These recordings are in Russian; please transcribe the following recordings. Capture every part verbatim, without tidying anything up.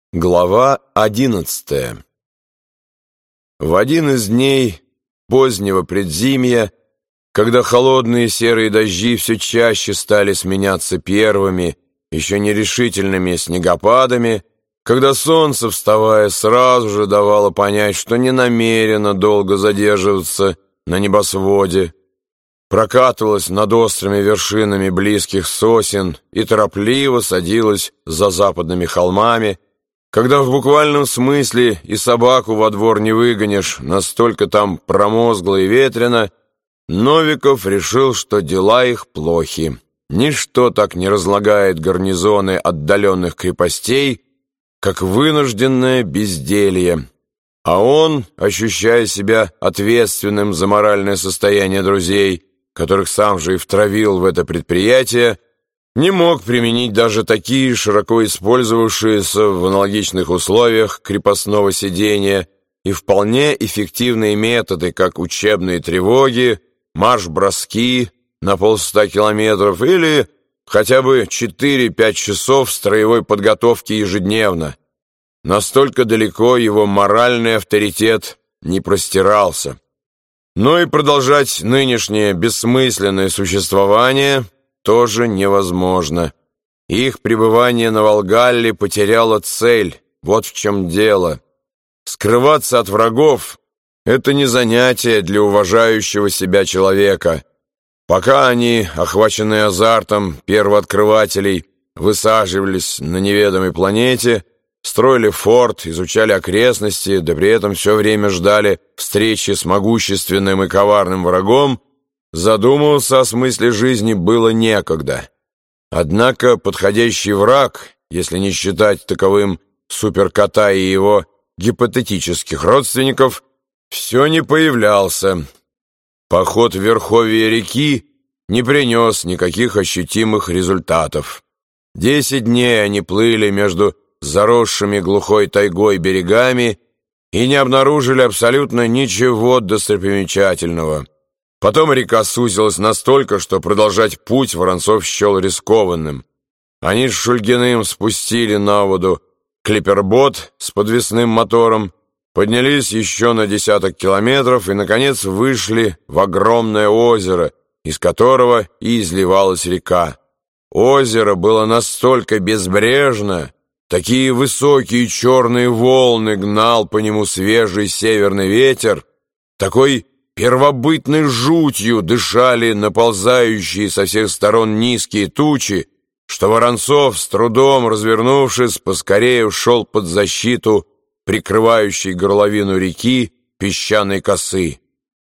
Глава одиннадцатая. В один из дней позднего предзимья, когда холодные серые дожди все чаще стали сменяться первыми, еще нерешительными снегопадами, когда солнце, вставая, сразу же давало понять, что не намерено долго задерживаться на небосводе, прокатывалось над острыми вершинами близких сосен и торопливо садилось за западными холмами, когда в буквальном смысле и собаку во двор не выгонишь, настолько там промозгло и ветрено, Новиков решил, что дела их плохи. Ничто так не разлагает гарнизоны отдаленных крепостей, как вынужденное безделье. А он, ощущая себя ответственным за моральное состояние друзей, которых сам же и втравил в это предприятие, не мог применить даже такие широко использовавшиеся в аналогичных условиях крепостного сидения и вполне эффективные методы, как учебные тревоги, марш-броски на полста километров или хотя бы четыре-пять часов строевой подготовки ежедневно. Настолько далеко его моральный авторитет не простирался. Но и продолжать нынешнее бессмысленное существование тоже невозможно. Их пребывание на Волгалле потеряло цель, вот в чем дело. Скрываться от врагов — это не занятие для уважающего себя человека. Пока они, охваченные азартом первооткрывателей, высаживались на неведомой планете, строили форт, изучали окрестности, да при этом все время ждали встречи с могущественным и коварным врагом, задумываться о смысле жизни было некогда. Однако подходящий враг, если не считать таковым суперкота и его гипотетических родственников, все не появлялся. Поход в верховье реки не принес никаких ощутимых результатов. Десять дней они плыли между заросшими глухой тайгой берегами и не обнаружили абсолютно ничего достопримечательного. Потом река сузилась настолько, что продолжать путь Воронцов счел рискованным. Они с Шульгиным спустили на воду клипербот с подвесным мотором, поднялись еще на десяток километров и, наконец, вышли в огромное озеро, из которого и изливалась река. Озеро было настолько безбрежно, такие высокие черные волны гнал по нему свежий северный ветер, такой первобытной жутью дышали наползающие со всех сторон низкие тучи, что Воронцов, с трудом развернувшись, поскорее ушел под защиту прикрывающей горловину реки песчаной косы.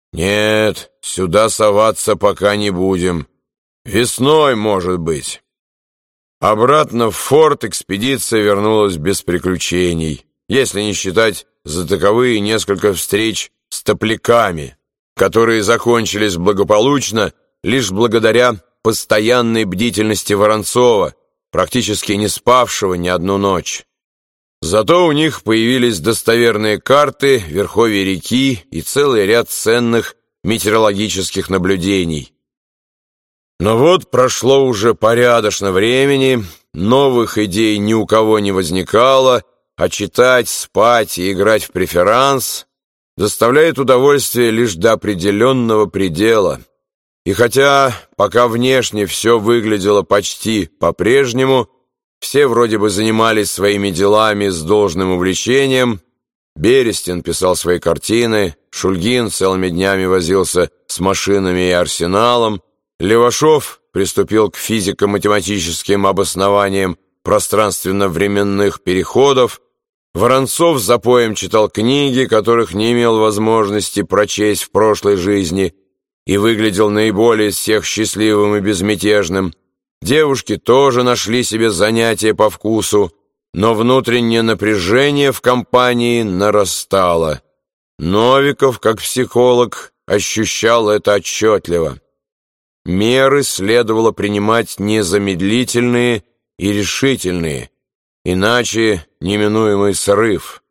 Нет, сюда соваться пока не будем. Весной, может быть. Обратно в форт экспедиция вернулась без приключений, если не считать за таковые несколько встреч с топляками, которые закончились благополучно лишь благодаря постоянной бдительности Воронцова, практически не спавшего ни одну ночь. Зато у них появились достоверные карты верховья реки и целый ряд ценных метеорологических наблюдений. Но вот прошло уже порядочно времени, новых идей ни у кого не возникало, а читать, спать и играть в преферанс доставляет удовольствие лишь до определенного предела. И хотя пока внешне все выглядело почти по-прежнему, все вроде бы занимались своими делами с должным увлечением, Берестин писал свои картины, Шульгин целыми днями возился с машинами и арсеналом, Левашов приступил к физико-математическим обоснованиям пространственно-временных переходов, Воронцов за поем читал книги, которых не имел возможности прочесть в прошлой жизни, и выглядел наиболее из всех счастливым и безмятежным. Девушки тоже нашли себе занятия по вкусу, но внутреннее напряжение в компании нарастало. Новиков, как психолог, ощущал это отчетливо. Меры следовало принимать незамедлительные и решительные, иначе неминуемый срыв.